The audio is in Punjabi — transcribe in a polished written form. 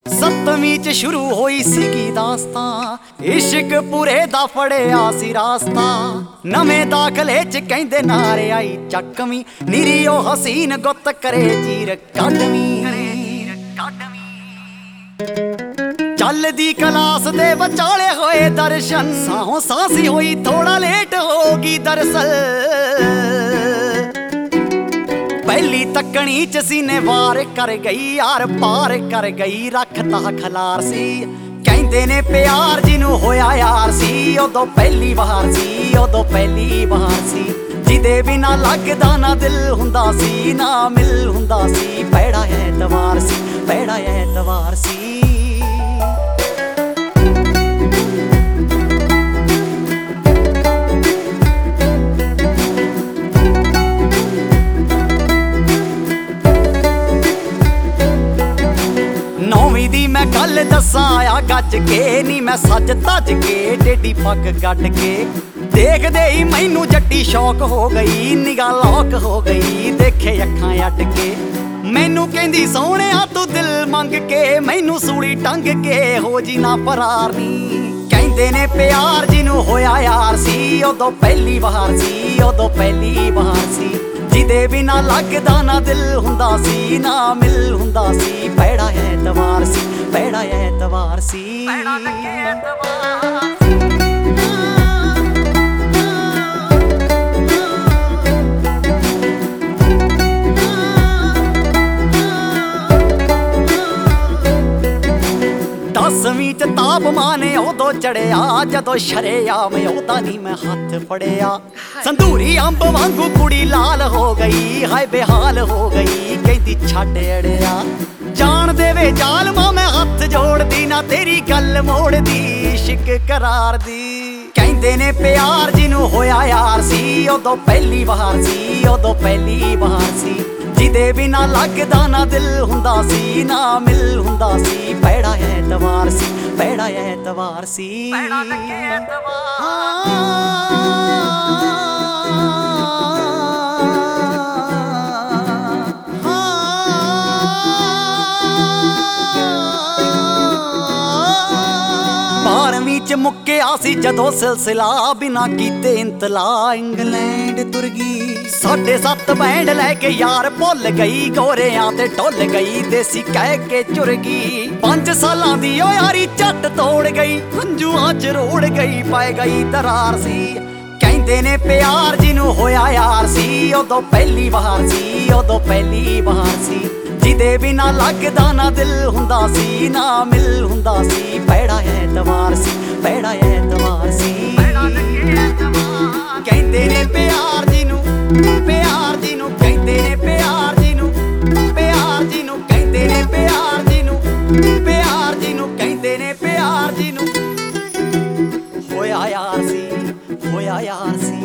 ਸੱਤਵੀਂ ਚ ਸ਼ੁਰੂ ਹੋਈ ਸੀਗੀ ਦਾਸਤਾਂ, ਇਸ਼ਕ ਪੂਰੇ ਦਾ ਫੜਿਆ ਸੀ ਰਾਸਤਾ। ਨਵੇਂ ਦਾਖਲੇ ਚ ਕਹਿੰਦੇ ਨਾਰੇ ਆਈ ਚੱਕਵੀਂ, ਨੀਰੀ ਉਹ ਹਸੀਨ ਗੁੱਤ ਕਰੇ ਚੀਰ ਕੱਢਵੀਂ। ਚੱਲਦੀ ਕਲਾਸ ਦੇ ਵਿਚਾਲੇ ਹੋਏ ਦਰਸ਼ਨ, ਸਾਹੋਂ ਸਾਂਸੀ ਹੋਈ ਥੋੜਾ ਲੇਟ ਹੋ ਗਈ ਦਰਸਲ। ਪਹਿਲੀ ਤੱਕਣੀ ਚ ਸੀਨੇ ਵਾਰ ਕਰ ਗਈ, ਯਾਰ ਪਾਰ ਕਰ ਗਈ, ਰੱਖਤਾ ਖਲਾਰ ਸੀ। ਕਹਿੰਦੇ ਨੇ ਪਿਆਰ ਜਿਹਨੂੰ ਹੋਇਆ ਯਾਰ ਸੀ, ਉਦੋਂ ਪਹਿਲੀ ਵਾਰ ਸੀ, ਉਦੋਂ ਪਹਿਲੀ ਵਾਰ ਸੀ। ਜਿਹਦੇ ਬਿਨਾ ਲੱਗਦਾ ਨਾ ਦਿਲ ਹੁੰਦਾ ਸੀ, ਨਾ ਮਿਲ ਹੁੰਦਾ ਸੀ। ਪੈੜਾ ਐਤਵਾਰ ਸੀ, ਪੈੜਾ ਐਤਵਾਰ ਸੀ। 9ਵੀਂ ਦੀ ਮੈਂ ਗੱਲ ਦੱਸਾਂ ਆ ਗੱਜ ਕੇ, ਨੀ ਮੈਂ ਸੱਜ ਤੱਜ ਕੇ ਟੇਢੀ ਪੱਗ ਕੱਢ ਕੇ। ਦੇਖਦੇ ਹੀ ਮੈਨੂੰ ਜੱਟੀ ਸ਼ੌਕ ਹੋ ਗਈ, ਨਿਗਾਹ ਲੋਕ ਹੋ ਗਈ, ਦੇਖੇ ਅੱਖਾਂ ਅੱਡ ਕੇ। ਮੈਨੂੰ ਕਹਿੰਦੀ ਸੋਹਣਿਆ ਤੂੰ ਦਿਲ ਮੰਗ ਕੇ, ਮੈਨੂੰ ਸੂਲੀ ਟੰਗ ਕੇ ਹੋ ਜੀ ਨਾ ਫਰਾਰ ਨੀ। ਕਹਿੰਦੇ ਨੇ ਪਿਆਰ ਜਿਹਨੂੰ ਹੋਇਆ ਯਾਰ ਸੀ, ਉਦੋਂ ਪਹਿਲੀ ਵਾਰ ਸੀ, ਉਦੋਂ ਪਹਿਲੀ ਵਾਰ ਸੀ। ਜਿਹਦੇ ਬਿਨਾ ਲੱਗਦਾ ਨਾ ਦਿਲ ਹੁੰਦਾ ਸੀ, ਨਾ ਮਿਲ ਹੁੰਦਾ ਸੀ। ਪੈੜਾ ਐਤਵਾਰ ਸੀ, ਪੈੜਾ ਐਤਵਾਰ ਸੀ। ਦਸਵੀਂ ਚ ਤਾਪਮਾਨ ਉਦੋਂ ਚੜਿਆ, ਜਦੋਂ ਸ਼ਰੇਆਮ ਉਹਦਾ ਨੀ ਮੈਂ ਹੱਥ ਫੜਿਆ। ਸੰਧੂਰੀ ਅੰਬ ਵਾਂਗੂ ਕੁੜੀ ਲਾਲ ਹੋ ਗਈ, ਹਾਏ ਬੇਹਾਲ ਹੋ ਗਈ, ਕਹਿੰਦੀ ਛੱਡ ਅੜਿਆ। ਜਾਣ ਦੇਵੇ ਜ਼ਾਲਮਾ ਮੈਂ ਹੱਥ ਜੋੜਦੀ, ਨਾ ਤੇਰੀ ਗੱਲ ਮੋੜਦੀ, ਇਸ਼ਕ ਕਰਾਰ ਦੀ। ਕਹਿੰਦੇ ਨੇ ਪਿਆਰ ਜਿਹਨੂੰ ਹੋਇਆ ਯਾਰ ਸੀ, ਉਦੋਂ ਪਹਿਲੀ ਵਾਰ ਸੀ, ਉਦੋਂ ਪਹਿਲੀ ਵਾਰ ਸੀ। ਜਿਹਦੇ ਬਿਨਾ ਲੱਗਦਾ ਨਾ ਦਿਲ ਹੁੰਦਾ ਸੀ, ਨਾ ਮਿਲ ਹੁੰਦਾ ਸੀ। ਪੈੜਾ ਐਤਵਾਰ ਸੀ, ਪੈੜਾ ਐਤਵਾਰ ਸੀ। ਬਾਰਵੀਂ ਚ ਮੁੱਕਿਆ ਸੀ ਜਦੋਂ ਸਿਲਸਿਲਾ, ਬਿਨਾ ਕੀਤੇ ਇੰਤਲਾ ਇੰਗਲੈਂਡ ਤੁਰ ਗਈ। 7.5 ਬੈਂਡ ਲੈ ਕੇ ਯਾਰ ਭੁੱਲ ਗਈ, ਗੋਰਿਆਂ ਤੇ ਢੁੱਲ ਗਈ, ਦੇਸੀ ਕਹਿ ਕੇ ਚੁਰ ਗਈ। 5 ਸਾਲਾਂ ਦੀ ਓ ਯਾਰੀ ਝੱਟ ਤੋੜ ਗਈ, ਹੰਝੂਆਂ ਚ ਰੋੜ ਗਈ, ਪੈ ਗਈ ਦਰਾਰ ਸੀ। ਕਹਿੰਦੇ ਨੇ ਪਿਆਰ ਜਿਹਨੂੰ ਹੋਇਆ ਯਾਰ ਸੀ, ਉਦੋਂ ਪਹਿਲੀ ਵਾਰ ਸੀ, ਉਦੋਂ ਪਹਿਲੀ ਵਾਰ ਸੀ। ਜਿਹਦੇ ਬਿਨਾ ਲੱਗਦਾ ਨਾ ਦਿਲ ਹੁੰਦਾ ਸੀ, ਨਾ ਮਿਲ ਹੁੰਦਾ ਸੀ। ਪੈੜਾ ਐਤਵਾਰ ਸੀ, ਪੈੜਾ ਐਤਵਾਰ ਸੀ। ਕਹਿੰਦੇ ਨੇ ਪਿਆਰ ਜਿਹਨੂੰ, ਪਿਆਰ ਜਿਹਨੂੰ ਕਹਿੰਦੇ ਨੇ, ਪਿਆਰ ਜਿਹਨੂੰ, ਪਿਆਰ ਜਿਹਨੂੰ ਕਹਿੰਦੇ ਨੇ, ਪਿਆਰ ਜਿਹਨੂੰ, ਪਿਆਰ ਜਿਹਨੂੰ ਕਹਿੰਦੇ ਨੇ, ਪਿਆਰ ਜਿਹਨੂੰ ਹੋਇਆ ਯਾਰ ਸੀ, ਹੋਇਆ ਯਾਰ ਸੀ।